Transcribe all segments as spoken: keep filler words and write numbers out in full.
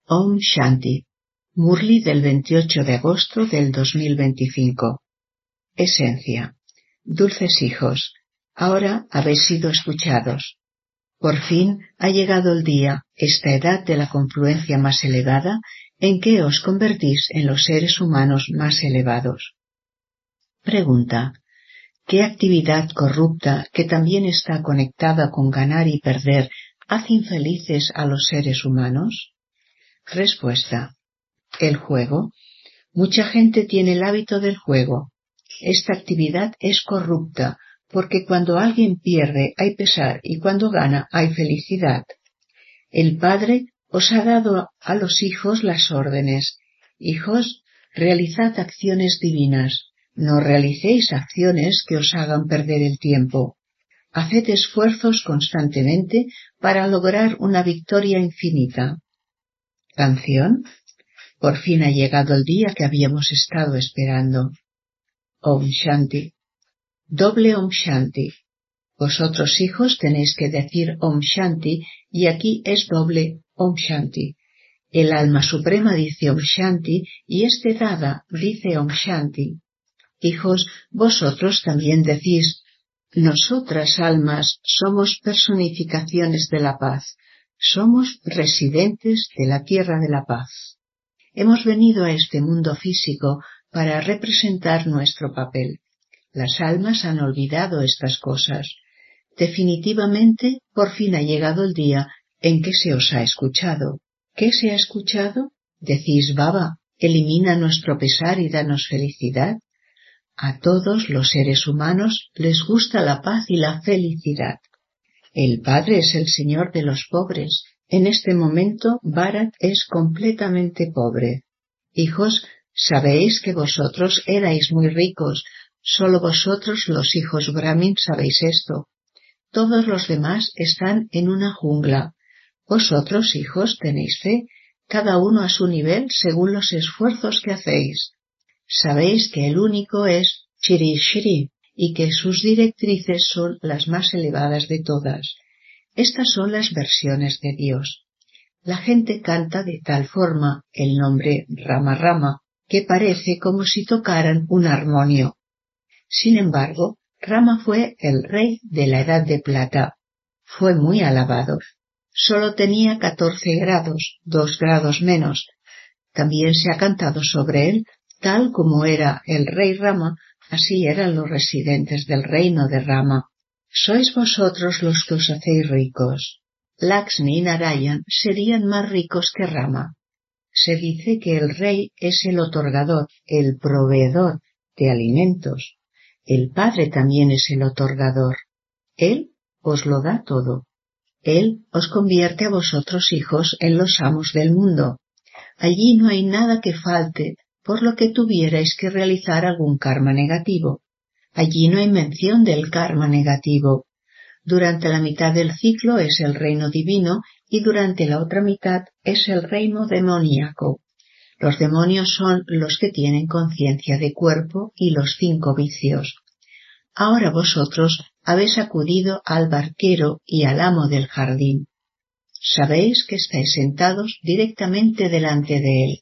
Om Shanti. Murli del veintiocho de agosto del dos mil veinticinco. Esencia. Dulces hijos, ahora habéis sido escuchados. Por fin ha llegado el día, esta edad de la confluencia más elevada, en que os convertís en los seres humanos más elevados. Pregunta. ¿Qué actividad corrupta, que también está conectada con ganar y perder, hace infelices a los seres humanos? Respuesta. El juego. Mucha gente tiene el hábito del juego. Esta actividad es corrupta, porque cuando alguien pierde hay pesar y cuando gana hay felicidad. El Padre os ha dado a los hijos las órdenes. Hijos, realizad acciones divinas. No realicéis acciones que os hagan perder el tiempo. Haced esfuerzos constantemente para lograr una victoria infinita. Canción. Por fin ha llegado el día que habíamos estado esperando. Om Shanti. Doble Om Shanti. Vosotros hijos tenéis que decir Om Shanti y aquí es doble Om Shanti. El alma suprema dice Om Shanti y este Dada dice Om Shanti. Hijos, vosotros también decís, nosotras almas somos personificaciones de la paz, somos residentes de la tierra de la paz. Hemos venido a este mundo físico para representar nuestro papel. Las almas han olvidado estas cosas. Definitivamente, por fin ha llegado el día en que se os ha escuchado. ¿Qué se ha escuchado? Decís, Baba, elimina nuestro pesar y danos felicidad. A todos los seres humanos les gusta la paz y la felicidad. El Padre es el Señor de los pobres. En este momento, Bharat es completamente pobre. Hijos, sabéis que vosotros erais muy ricos. Solo vosotros, los hijos Brahmin, sabéis esto. Todos los demás están en una jungla. Vosotros, hijos, tenéis fe, cada uno a su nivel según los esfuerzos que hacéis. Sabéis que el único es Shri Shri y que sus directrices son las más elevadas de todas. Estas son las versiones de Dios. La gente canta de tal forma el nombre Rama Rama que parece como si tocaran un armonio. Sin embargo, Rama fue el rey de la Edad de Plata. Fue muy alabado. Solo tenía catorce grados, dos grados menos. También se ha cantado sobre él. Tal como era el rey Rama, así eran los residentes del reino de Rama. Sois vosotros los que os hacéis ricos. Lakshmi y Narayan serían más ricos que Rama. Se dice que el rey es el otorgador, el proveedor de alimentos. El Padre también es el otorgador. Él os lo da todo. Él os convierte a vosotros hijos en los amos del mundo. Allí no hay nada que falte, por lo que tuvierais que realizar algún karma negativo. Allí no hay mención del karma negativo. Durante la mitad del ciclo es el reino divino y durante la otra mitad es el reino demoníaco. Los demonios son los que tienen conciencia de cuerpo y los cinco vicios. Ahora vosotros habéis acudido al barquero y al amo del jardín. Sabéis que estáis sentados directamente delante de él.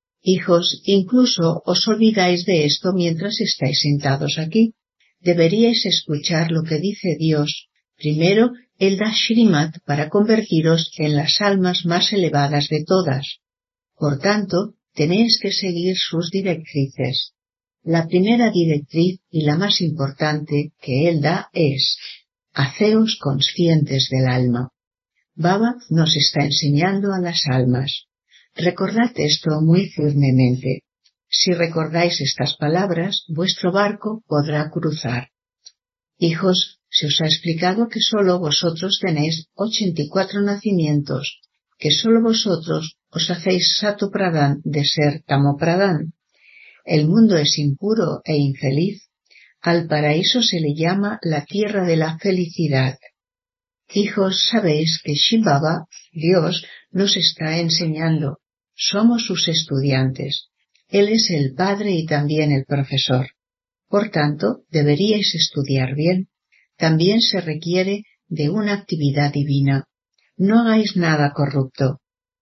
Hijos, incluso os olvidáis de esto mientras estáis sentados aquí. Deberíais escuchar lo que dice Dios. Primero, Él da Shrimad para convertiros en las almas más elevadas de todas. Por tanto, tenéis que seguir sus directrices. La primera directriz y la más importante que Él da es: haceos conscientes del alma. Baba nos está enseñando a las almas. Recordad esto muy firmemente. Si recordáis estas palabras, vuestro barco podrá cruzar. Hijos, se os ha explicado que solo vosotros tenéis ochenta y cuatro nacimientos, que solo vosotros os hacéis Sato Pradhan de ser Tamo Pradhan. El mundo es impuro e infeliz. Al paraíso se le llama la tierra de la felicidad. Hijos, sabéis que Shiv Baba, Dios, nos está enseñando. Somos sus estudiantes. Él es el Padre y también el profesor. Por tanto, deberíais estudiar bien. También se requiere de una actividad divina. No hagáis nada corrupto.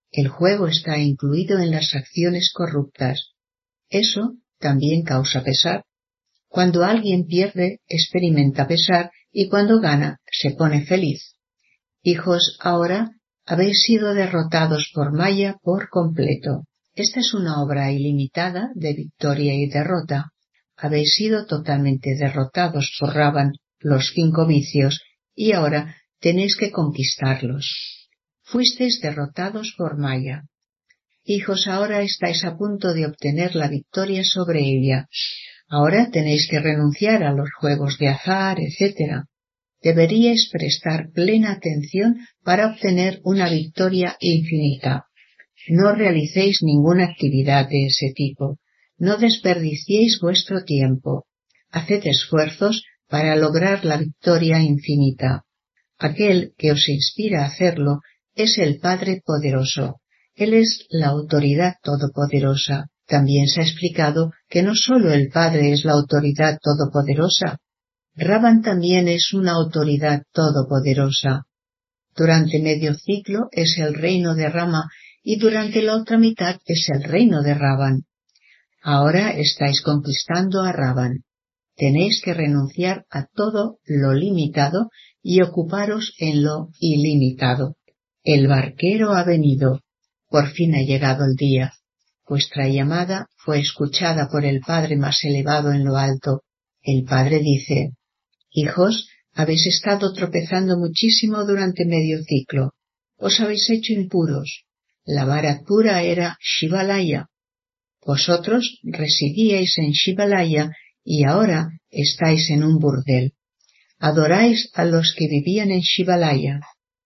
El juego está incluido en las acciones corruptas. Eso también causa pesar. Cuando alguien pierde, experimenta pesar, y cuando gana, se pone feliz. Hijos, ahora habéis sido derrotados por Maya por completo. Esta es una obra ilimitada de victoria y derrota. Habéis sido totalmente derrotados por Ravan, los cinco vicios, y ahora tenéis que conquistarlos. Fuisteis derrotados por Maya. Hijos, ahora estáis a punto de obtener la victoria sobre ella. Ahora tenéis que renunciar a los juegos de azar, etcétera. Deberíais prestar plena atención para obtener una victoria infinita. No realicéis ninguna actividad de ese tipo. No desperdiciéis vuestro tiempo. Haced esfuerzos para lograr la victoria infinita. Aquel que os inspira a hacerlo es el Padre Poderoso. Él es la autoridad todopoderosa. También se ha explicado que no solo el Padre es la autoridad todopoderosa. Ravan también es una autoridad todopoderosa. Durante medio ciclo es el reino de Rama y durante la otra mitad es el reino de Ravan. Ahora estáis conquistando a Ravan. Tenéis que renunciar a todo lo limitado y ocuparos en lo ilimitado. El barquero ha venido. Por fin ha llegado el día. Vuestra llamada fue escuchada por el Padre más elevado en lo alto. El Padre dice: Hijos, habéis estado tropezando muchísimo durante medio ciclo. Os habéis hecho impuros. La vara pura era Shivalaya. Vosotros residíais en Shivalaya y ahora estáis en un burdel. Adoráis a los que vivían en Shivalaya.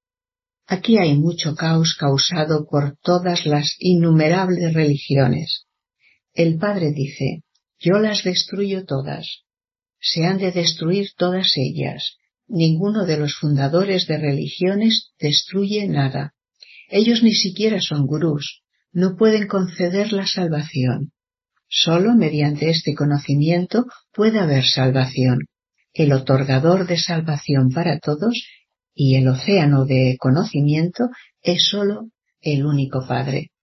Aquí hay mucho caos causado por todas las innumerables religiones. El Padre dice: yo las destruyo todas. Se han de destruir todas ellas. Ninguno de los fundadores de religiones destruye nada. Ellos ni siquiera son gurús. No pueden conceder la salvación. Solo mediante este conocimiento puede haber salvación. El otorgador de salvación para todos y el océano de conocimiento es solo el único Padre.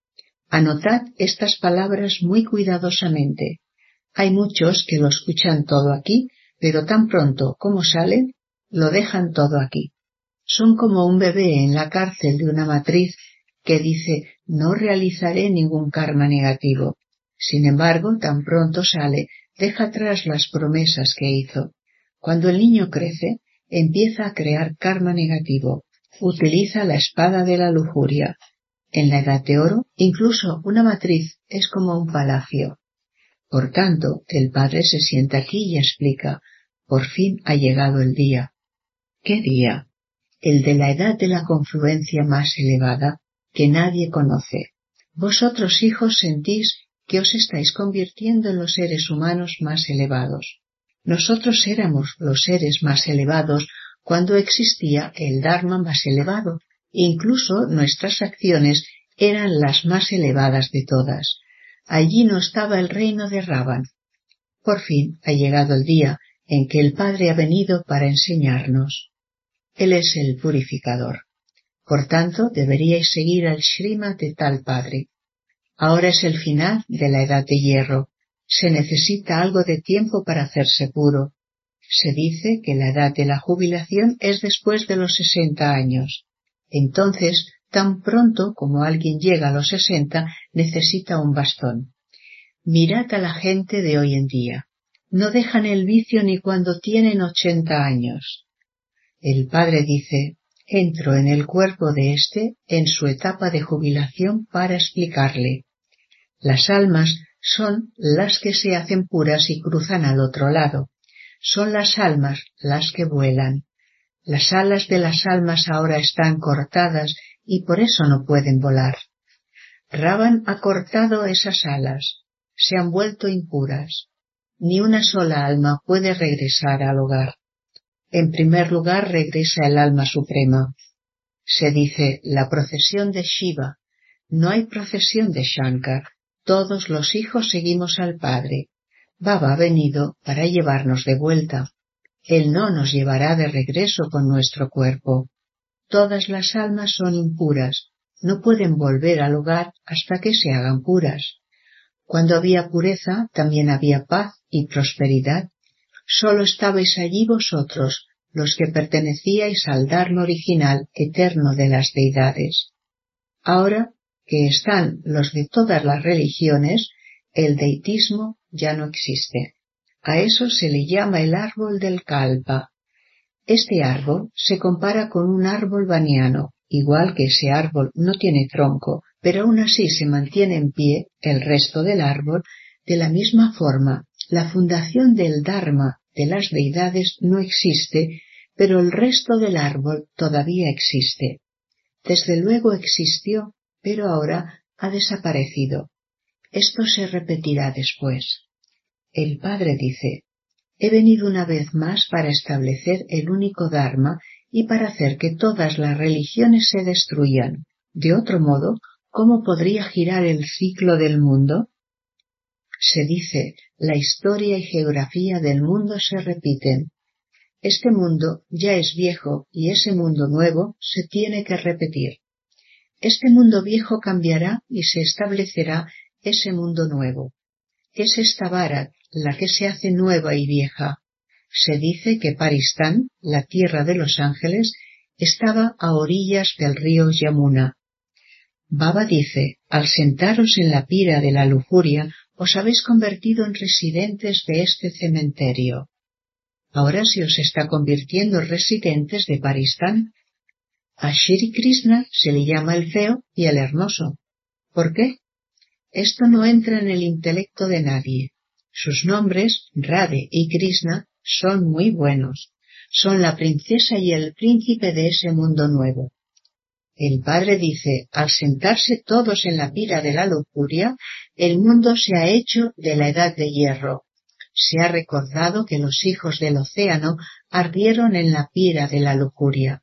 Anotad estas palabras muy cuidadosamente. Hay muchos que lo escuchan todo aquí, pero tan pronto como salen, lo dejan todo aquí. Son como un bebé en la cárcel de una matriz que dice: no realizaré ningún karma negativo. Sin embargo, tan pronto sale, deja atrás las promesas que hizo. Cuando el niño crece, empieza a crear karma negativo. Utiliza la espada de la lujuria. En la edad de oro, incluso una matriz es como un palacio. Por tanto, el Padre se sienta aquí y explica: por fin ha llegado el día. ¿Qué día? El de la edad de la confluencia más elevada, que nadie conoce. Vosotros, hijos, sentís que os estáis convirtiendo en los seres humanos más elevados. Nosotros éramos los seres más elevados cuando existía el Dharma más elevado. Incluso nuestras acciones eran las más elevadas de todas. Allí no estaba el reino de Ravan. Por fin ha llegado el día en que el Padre ha venido para enseñarnos. Él es el purificador. Por tanto, deberíais seguir al Srimad de tal Padre. Ahora es el final de la edad de hierro. Se necesita algo de tiempo para hacerse puro. Se dice que la edad de la jubilación es después de los sesenta años. Entonces, tan pronto como alguien llega a los sesenta, necesita un bastón. Mirad a la gente de hoy en día. No dejan el vicio ni cuando tienen ochenta años. El Padre dice: entro en el cuerpo de éste en su etapa de jubilación para explicarle. Las almas son las que se hacen puras y cruzan al otro lado. Son las almas las que vuelan. Las alas de las almas ahora están cortadas y por eso no pueden volar. Ravan ha cortado esas alas. Se han vuelto impuras. Ni una sola alma puede regresar al hogar. En primer lugar regresa el alma suprema. Se dice la procesión de Shiva. No hay procesión de Shankar. Todos los hijos seguimos al Padre. Baba ha venido para llevarnos de vuelta. Él no nos llevará de regreso con nuestro cuerpo. Todas las almas son impuras. no pueden volver al hogar hasta que se hagan puras. Cuando había pureza, también había paz y prosperidad. Solo estabais allí vosotros, los que pertenecíais al Dharma original eterno de las deidades. Ahora que están los de todas las religiones, el deitismo ya no existe. A eso se le llama el árbol del kalpa. Este árbol se compara con un árbol baniano, igual que ese árbol no tiene tronco, pero aún así se mantiene en pie el resto del árbol. De la misma forma, la fundación del Dharma de las deidades no existe, pero el resto del árbol todavía existe. Desde luego existió, pero ahora ha desaparecido. Esto se repetirá después. El Padre dice: he venido una vez más para establecer el único Dharma y para hacer que todas las religiones se destruyan. De otro modo, ¿cómo podría girar el ciclo del mundo? Se dice, la historia y geografía del mundo se repiten. Este mundo ya es viejo y ese mundo nuevo se tiene que repetir. Este mundo viejo cambiará y se establecerá ese mundo nuevo. Es esta vara la que se hace nueva y vieja. Se dice que Paristán, la tierra de los ángeles, estaba a orillas del río Yamuna. Baba dice, al sentaros en la pira de la lujuria, os habéis convertido en residentes de este cementerio. Ahora se os está convirtiendo en residentes de Paristán. A Shri Krishna se le llama el feo y el hermoso. ¿Por qué? Esto no entra en el intelecto de nadie. Sus nombres, Radhe y Krishna, son muy buenos. Son la princesa y el príncipe de ese mundo nuevo. El Padre dice, al sentarse todos en la pira de la lujuria, el mundo se ha hecho de la edad de hierro. Se ha recordado que los hijos del océano ardieron en la pira de la lujuria.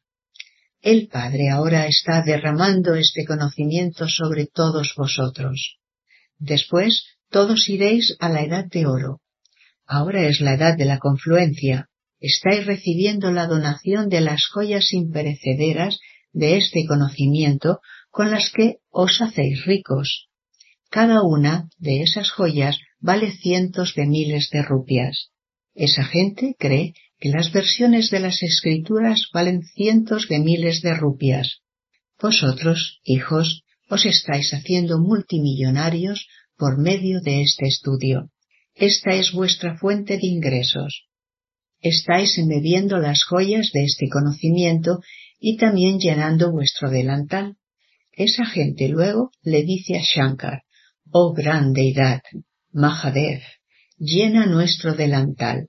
El Padre ahora está derramando este conocimiento sobre todos vosotros. Después, todos iréis a la edad de oro. Ahora es la edad de la confluencia. Estáis recibiendo la donación de las joyas imperecederas de este conocimiento con las que os hacéis ricos. Cada una de esas joyas vale cientos de miles de rupias. Esa gente cree que las versiones de las escrituras valen cientos de miles de rupias. Vosotros, hijos, os estáis haciendo multimillonarios por medio de este estudio. Esta es vuestra fuente de ingresos. Estáis embebiendo las joyas de este conocimiento y también llenando vuestro delantal. Esa gente luego le dice a Shankar, oh gran deidad, Mahadev, llena nuestro delantal.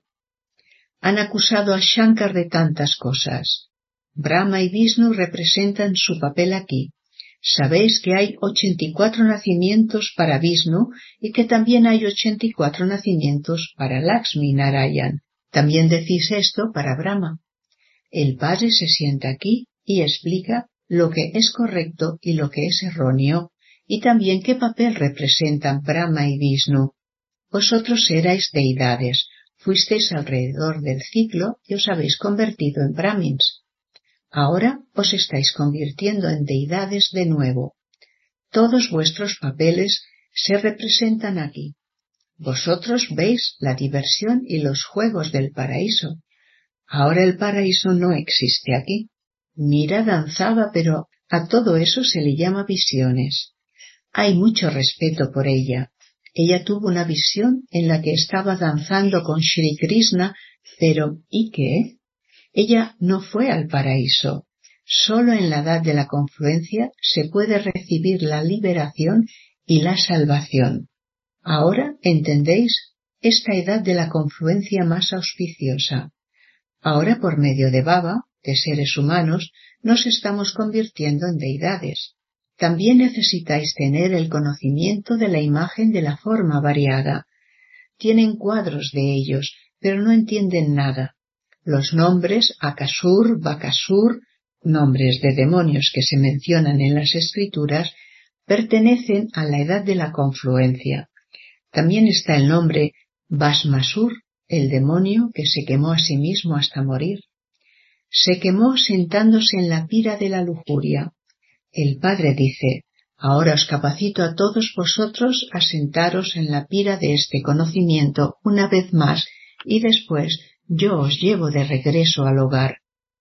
Han acusado a Shankar de tantas cosas. Brahma y Vishnu representan su papel aquí. Sabéis que hay ochenta y cuatro nacimientos para Vishnu y que también hay ochenta y cuatro nacimientos para Lakshmi Narayan. También decís esto para Brahma. El Padre se sienta aquí y explica lo que es correcto y lo que es erróneo, y también qué papel representan Brahma y Vishnu. Vosotros erais deidades, fuisteis alrededor del ciclo y os habéis convertido en brahmins. Ahora os estáis convirtiendo en deidades de nuevo. Todos vuestros papeles se representan aquí. Vosotros veis la diversión y los juegos del paraíso. Ahora el paraíso no existe aquí. Mira danzaba, pero a todo eso se le llama visiones. Hay mucho respeto por ella. Ella tuvo una visión en la que estaba danzando con Shri Krishna, pero ¿y qué? Ella no fue al paraíso. Solo en la edad de la confluencia se puede recibir la liberación y la salvación. Ahora, ¿entendéis? Esta edad de la confluencia más auspiciosa. Ahora, por medio de Baba, de seres humanos, nos estamos convirtiendo en deidades. También necesitáis tener el conocimiento de la imagen de la forma variada. Tienen cuadros de ellos, pero no entienden nada. Los nombres Akasur, Bakasur, nombres de demonios que se mencionan en las escrituras, pertenecen a la edad de la confluencia. También está el nombre Bhasmasur, el demonio que se quemó a sí mismo hasta morir. Se quemó sentándose en la pira de la lujuria. El Padre dice: ahora os capacito a todos vosotros a sentaros en la pira de este conocimiento una vez más, y después yo os llevo de regreso al hogar.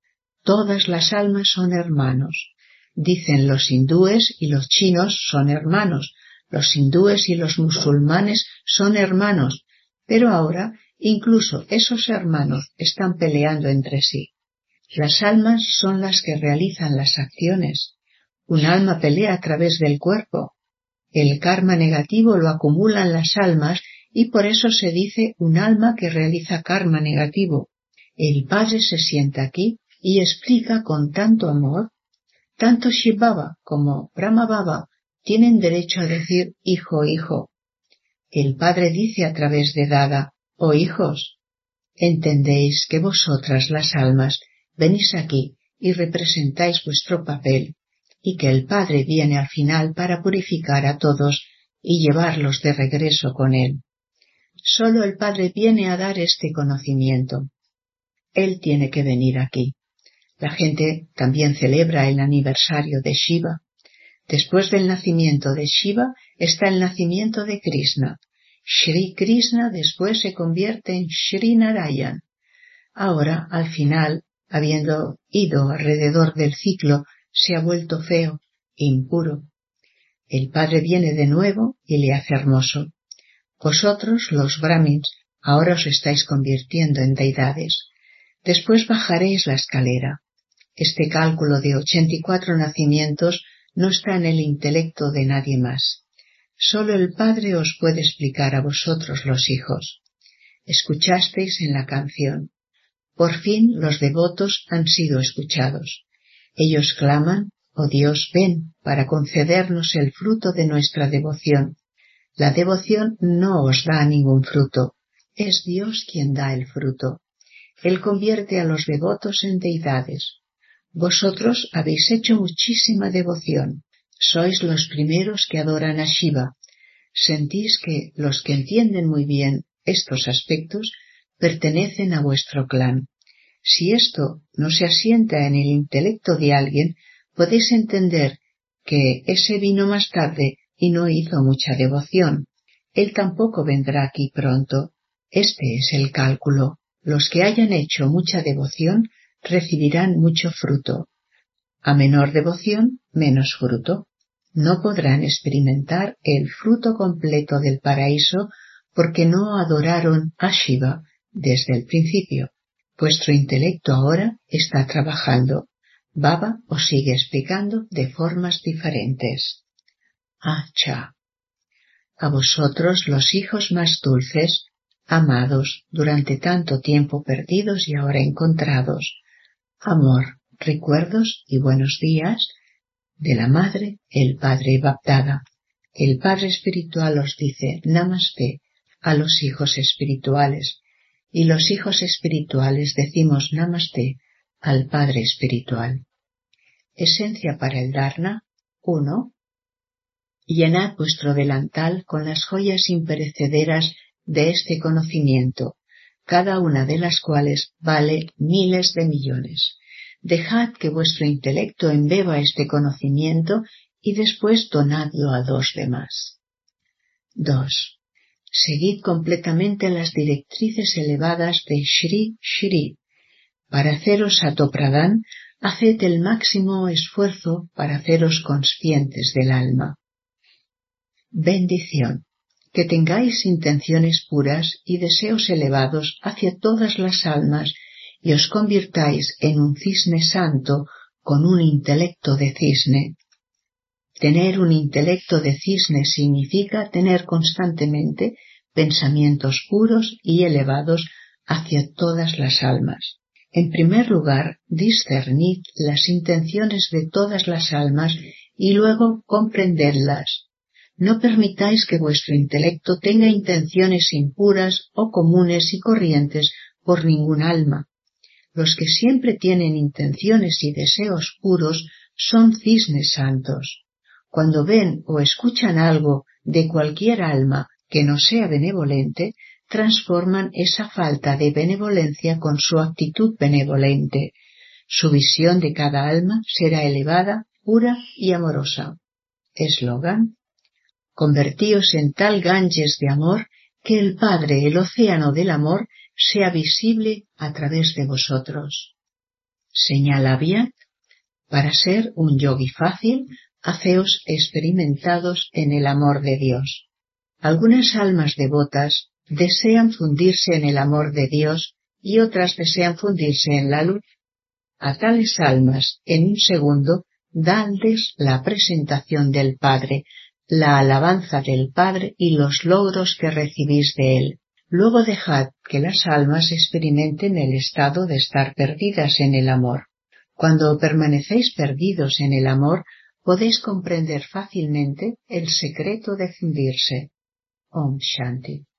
Todas las almas son hermanos. Dicen los hindúes y los chinos son hermanos, los hindúes y los musulmanes son hermanos, pero ahora incluso esos hermanos están peleando entre sí. Las almas son las que realizan las acciones. Un alma pelea a través del cuerpo. El karma negativo lo acumulan las almas y por eso se dice un alma que realiza karma negativo. El Padre se sienta aquí y explica con tanto amor. Tanto Shiv Baba como Brahma Baba tienen derecho a decir hijo, hijo. El Padre dice a través de Dada: oh hijos, entendéis que vosotras las almas venís aquí y representáis vuestro papel, y que el Padre viene al final para purificar a todos y llevarlos de regreso con él. Solo el Padre viene a dar este conocimiento. Él tiene que venir aquí. La gente también celebra el aniversario de Shiva. Después del nacimiento de Shiva está el nacimiento de Krishna. Shri Krishna después se convierte en Shri Narayan. Ahora, al final, habiendo ido alrededor del ciclo, se ha vuelto feo, impuro. El Padre viene de nuevo y le hace hermoso. Vosotros, los brahmins, ahora os estáis convirtiendo en deidades. Después bajaréis la escalera. Este cálculo de ochenta y cuatro nacimientos no está en el intelecto de nadie más. Solo el Padre os puede explicar a vosotros, los hijos. Escuchasteis en la canción. Por fin los devotos han sido escuchados. Ellos claman: oh Dios, ven para concedernos el fruto de nuestra devoción. La devoción no os da ningún fruto. Es Dios quien da el fruto. Él convierte a los devotos en deidades. Vosotros habéis hecho muchísima devoción. Sois los primeros que adoran a Shiva. Sentís que los que entienden muy bien estos aspectos pertenecen a vuestro clan. Si esto no se asienta en el intelecto de alguien, podéis entender que ese vino más tarde y no hizo mucha devoción. Él tampoco vendrá aquí pronto. Este es el cálculo. Los que hayan hecho mucha devoción recibirán mucho fruto. A menor devoción, menos fruto. No podrán experimentar el fruto completo del paraíso porque no adoraron a Shiva desde el principio. Vuestro intelecto ahora está trabajando. Baba os sigue explicando de formas diferentes. Acha. A vosotros, los hijos más dulces, amados, durante tanto tiempo perdidos y ahora encontrados. Amor, recuerdos y buenos días de la Madre, el Padre Bapdada. El Padre Espiritual os dice Namaste a los hijos espirituales, y los hijos espirituales decimos Namaste al Padre Espiritual. Esencia para el Dharna. uno. Llenad vuestro delantal con las joyas imperecederas de este conocimiento, cada una de las cuales vale miles de millones. Dejad que vuestro intelecto embeba este conocimiento y después donadlo a los demás. dos. Seguid completamente las directrices elevadas de Shri Shri. Para haceros Satopradán, haced el máximo esfuerzo para haceros conscientes del alma. Bendición. Que tengáis intenciones puras y deseos elevados hacia todas las almas y os convirtáis en un cisne santo con un intelecto de cisne. Tener un intelecto de cisne significa tener constantemente pensamientos puros y elevados hacia todas las almas. En primer lugar, discernid las intenciones de todas las almas y luego comprendedlas. No permitáis que vuestro intelecto tenga intenciones impuras o comunes y corrientes por ningún alma. Los que siempre tienen intenciones y deseos puros son cisnes santos. Cuando ven o escuchan algo de cualquier alma que no sea benevolente, transforman esa falta de benevolencia con su actitud benevolente. Su visión de cada alma será elevada pura y amorosa. Eslogan: convertíos en tal Ganges de amor que el Padre, el océano del amor, sea visible a través de vosotros. Señala Vyat: para ser un yogi fácil, haceos experimentados en el amor de Dios. Algunas almas devotas desean fundirse en el amor de Dios y otras desean fundirse en la luz. A tales almas, en un segundo, dadles la presentación del Padre, la alabanza del Padre y los logros que recibís de Él. Luego dejad que las almas experimenten el estado de estar perdidas en el amor. Cuando permanecéis perdidos en el amor, podéis comprender fácilmente el secreto de fundirse. Om Shanti.